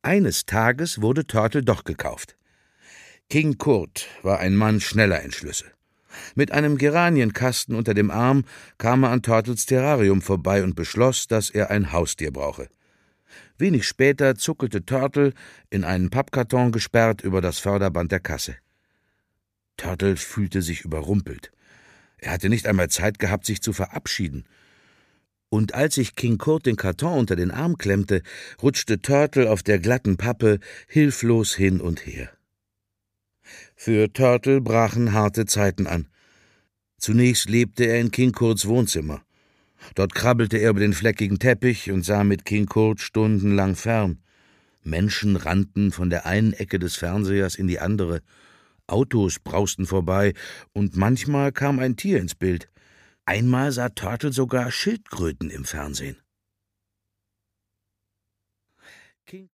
Eines Tages wurde Turtle doch gekauft. King Kurt war ein Mann schneller Entschlüsse. Mit einem Geranienkasten unter dem Arm kam er an Turtles Terrarium vorbei und beschloss, dass er ein Haustier brauche. Wenig später zuckelte Turtle, in einen Pappkarton gesperrt, über das Förderband der Kasse. Turtle fühlte sich überrumpelt. Er hatte nicht einmal Zeit gehabt, sich zu verabschieden. Und als sich King Kurt den Karton unter den Arm klemmte, rutschte Turtle auf der glatten Pappe hilflos hin und her. Für Turtle brachen harte Zeiten an. Zunächst lebte er in King Kurts Wohnzimmer. Dort krabbelte er über den fleckigen Teppich und sah mit King Kurt stundenlang fern. Menschen rannten von der einen Ecke des Fernsehers in die andere. Autos brausten vorbei und manchmal kam ein Tier ins Bild. Einmal sah Turtle sogar Schildkröten im Fernsehen.